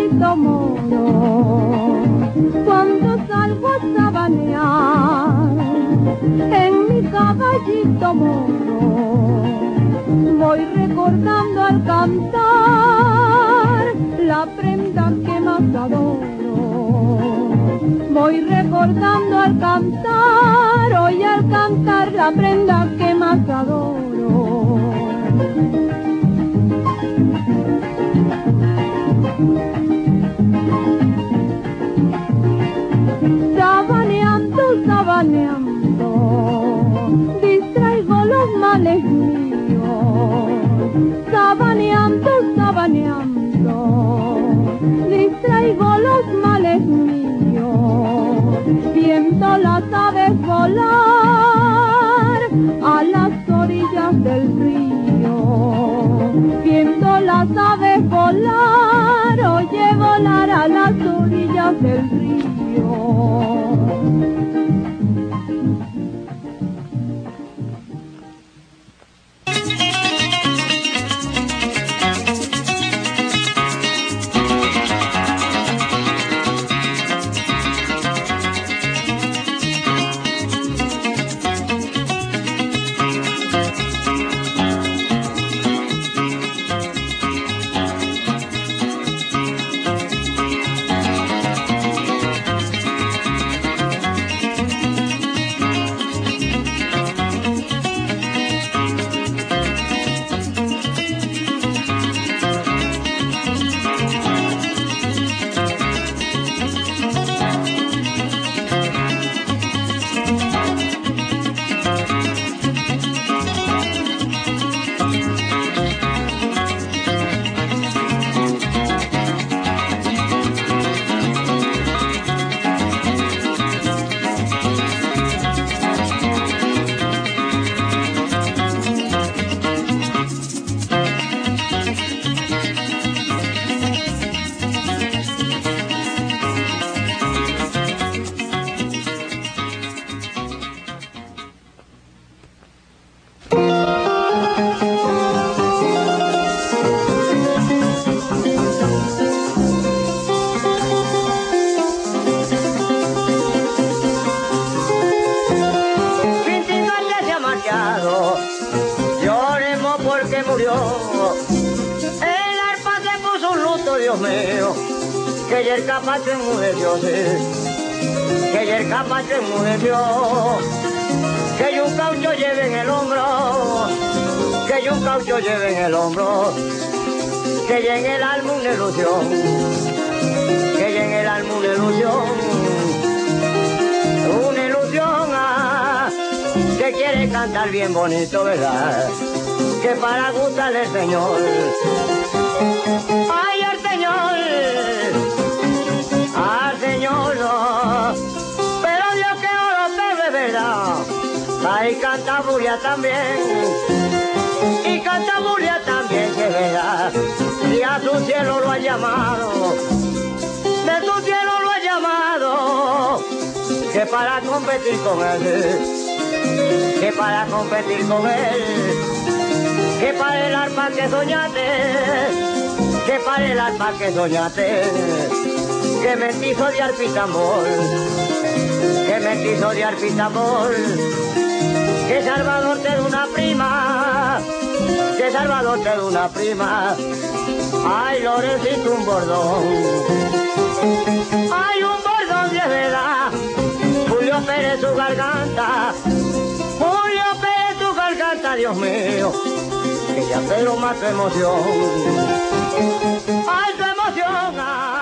caballito moro, cuando salgo a sabanear, en mi caballito moro, voy recordando al cantar la prenda que más adoro. Voy recordando al cantar, hoy al cantar la prenda que más adoro. Sabaneando, sabaneando, distraigo los males míos. Sabaneando, sabaneando, distraigo los males míos. Viendo las aves volar a las orillas del río. Viendo las aves volar, oye volar a las orillas del río. Que el capacho enmudeció, que el capacho enmudeció, que un caucho lleve en el hombro, que un caucho lleve en el hombro, que en el alma una ilusión, que en el alma una ilusión que quiere cantar bien bonito, ¿verdad? Que para gustarle al Señor. ¡Ay, al Señor! ¡Al Señor! No. Pero Dios que no lo sabe, ¿verdad? ¡Ay, canta Buria también! Y canta Buria también, que verdad. Y a su cielo lo ha llamado, de su cielo lo ha llamado, que para competir con él, que para competir con él, que para el arpa que soñaste, que para el arpa que soñaste, que me quiso de arpita amor, que me quiso de arpita amor, que Salvador te da una prima, que Salvador te da una prima, ay Lorencito un bordón, ay un bordón de verdad, Julio Pérez su garganta, Julio Pérez tu garganta, Dios mío, que ya pero más tu emoción, ay tu emoción,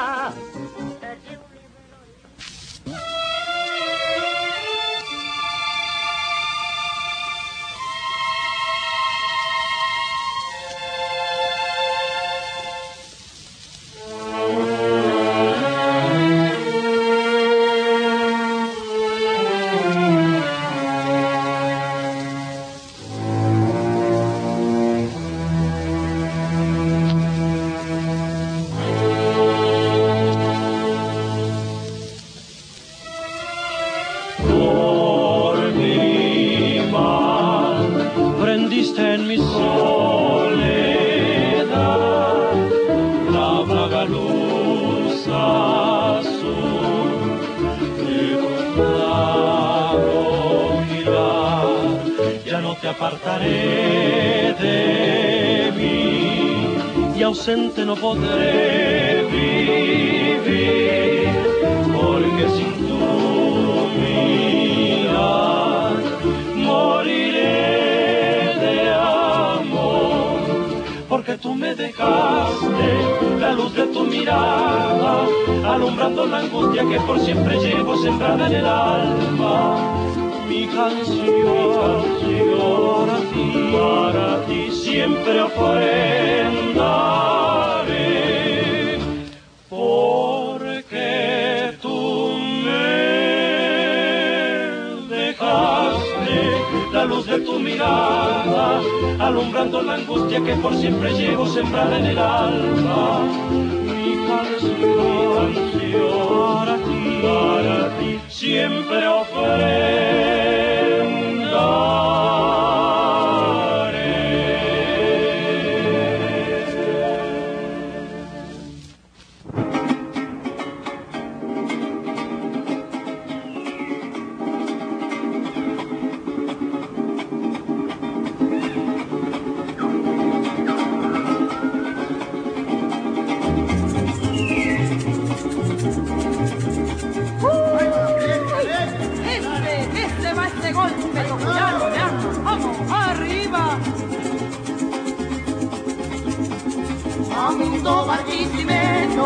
en mi soledad la vaga luz azul de tu claro mirar, ya no te apartaré de mí y ausente no podré vivir, porque sin tu mirar moriré de amor, porque tú me dejaste la luz de tu mirada, alumbrando la angustia que por siempre llevo sembrada en el alma. Mi canción para ti siempre ofrendaré, porque tú me dejaste la luz de tu mirada, alumbrando la angustia que por siempre llevo sembrada en el alma. Mi canción para ti siempre ofrendaré. Amundo Barquisimeto,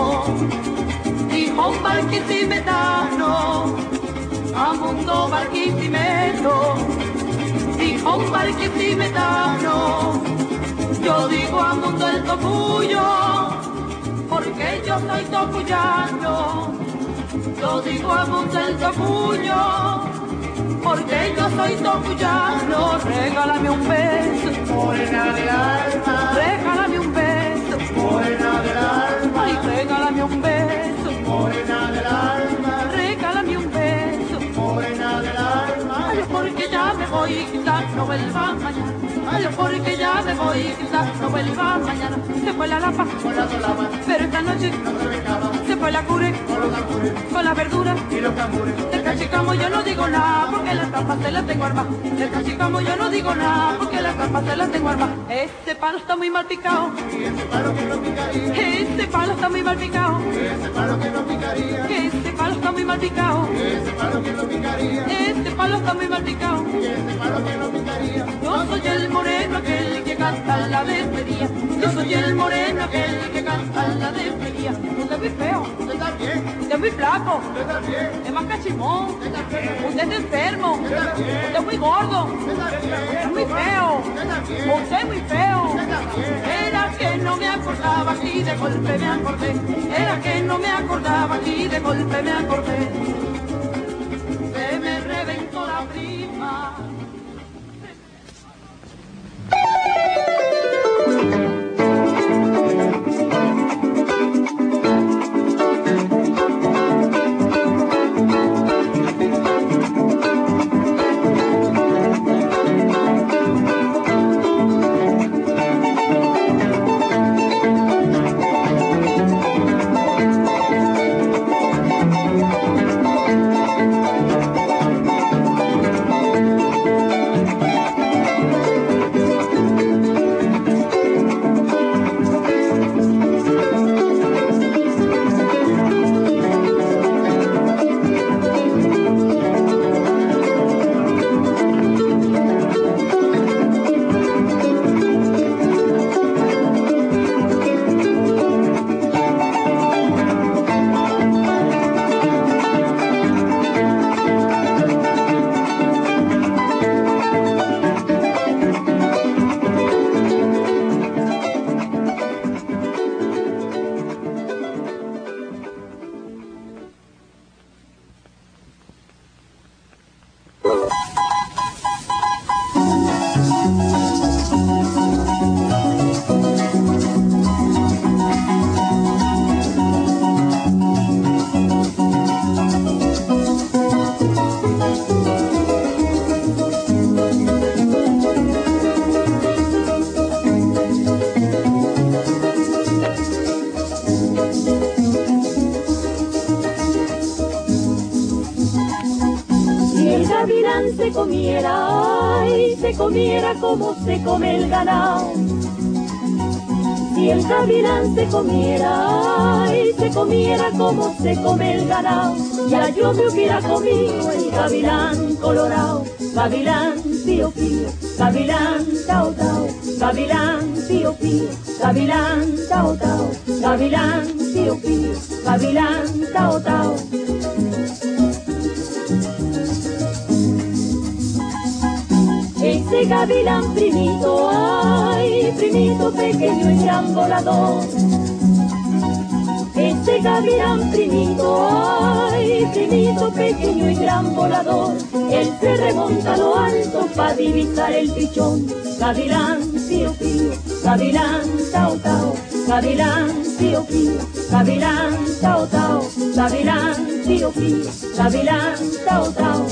dijo un barquisimetano. Amundo Barquisimeto, dijo un barquisimetano. Yo digo Amundo el tocuyo, porque yo soy tocuyano. Yo digo Amundo el tocuyo, porque yo soy tocuyano. Regálame un beso, morena del alma. Regálame un beso, morena del alma. Ay, regálame un beso, morena del alma. Regálame un beso, morena del alma. Ay, porque ya me voy, quizás no vuelva mañana. Ay, porque ya me voy, quizás no vuelva mañana. Se fue la lapa, con la solapa, pero esta noche no se becaba. Se fue la cure, con los cangures, con la verdura y los cangures. Del cachicamo yo no digo nada, porque las trampas se las tengo armadas. Del cachicamo yo no digo nada, porque las trampas se las tengo armadas. Este palo está muy mal picado, y este palo que no picaría. Este palo está muy mal picado, y este palo que no picaría. Este palo está muy mal picado, y este palo que no picaría. Este palo está muy mal picado, y este palo que no picaría. Yo soy el moreno aquel que canta la despedida. Yo soy el moreno aquel que canta la despedida. Usted es muy feo, usted está bien. Usted es muy flaco, usted está bien. Es más cachimón, usted está bien. Usted es enfermo, usted está bien. Usted es muy gordo, usted está bien. Usted es muy feo, usted está bien. Usted es muy feo, usted está bien. Era que no me acordaba y de golpe me acordé. Era que no me acordaba y de golpe me acordé. Se me reventó la prima. gavilán se comiera, ay, se comiera como se come el ganado. Si el gavilán se comiera, ay, se comiera como se come el ganado, ya yo me hubiera comido el gavilán colorado. Gavilán pío pío, gavilán tao tao, gavilán pío pío, gavilán tao tao, gavilán pío pío, gavilán tao tao. Ese gavilán primito, ay, primito pequeño y gran volador. Ese gavilán primito, ay, primito pequeño y gran volador. Él se remonta a lo alto para divisar el pichón. Gavilán pío pío, gavilán tao tao, gavilán pío pío, gavilán tao tao, gavilán pío pío, gavilán tao tao.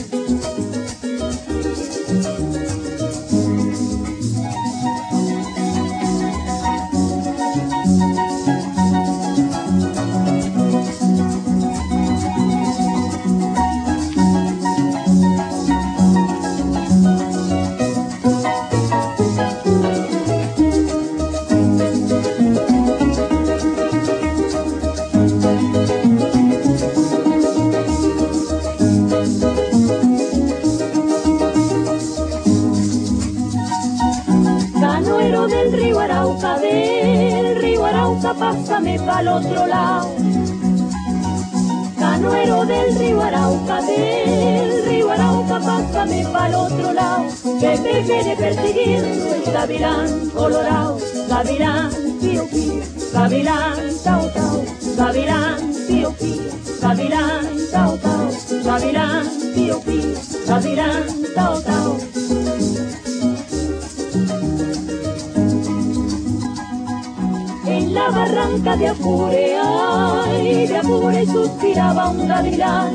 Pásame pa'l otro lado, canoero del río Arauca, pásame pa'l otro lado, que me viene persiguiendo el gavilán colorado. Gavilán pío pío, gavilán tao tao, gavilán pío pío, gavilán tao tao, gavilán pío pío, gavilán tao tao. En la barranca de Apure, ay, de Apure suspiraba un gavilán.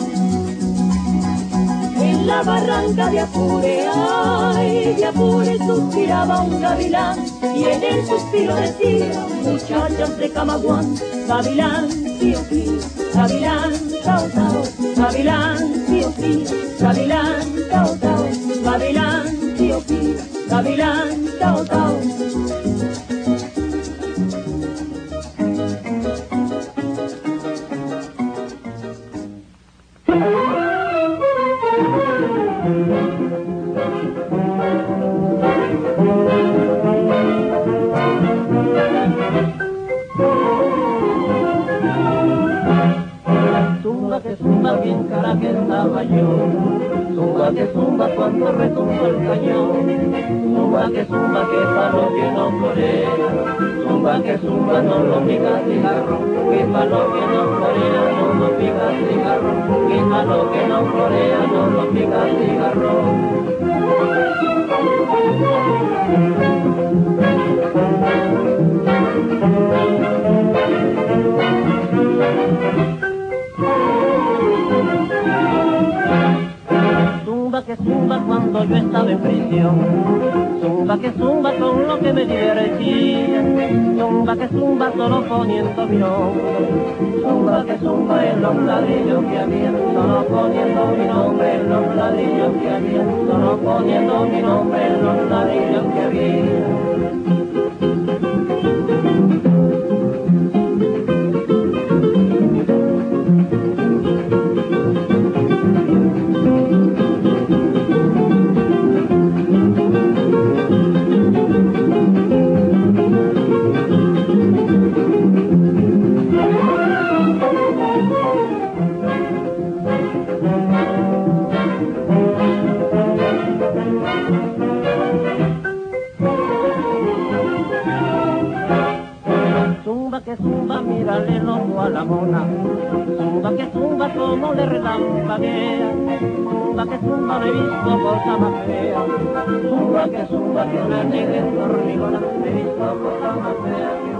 En la barranca de Apure, ay, de Apure suspiraba un gavilán. Y en el suspiro decía, muchachas de Camaguán, gavilán pío pío, gavilán tao tao, gavilán pío pío, gavilán tao tao, gavilán pío pío, gavilán tao tao. Zumba que zumba cuando retumba el cañón, zumba que palo que no florea, zumba que zumba no lo pica cigarro, que palo que no florea no lo pica cigarro, que palo que no florea no lo pica cigarro. Que zumba cuando yo estaba en prisión, zumba que zumba con lo que me divertía, zumba que zumba solo poniendo mi nombre, zumba que zumba en los ladrillos que había, solo poniendo mi nombre en los ladrillos que había, solo poniendo mi nombre en los ladrillos que había. Mírale el ojo a la mona, zumba que zumba como le relampaguea, zumba que zumba no he visto cosa más fea, zumba que una negra en hormigona, he visto cosa más fea.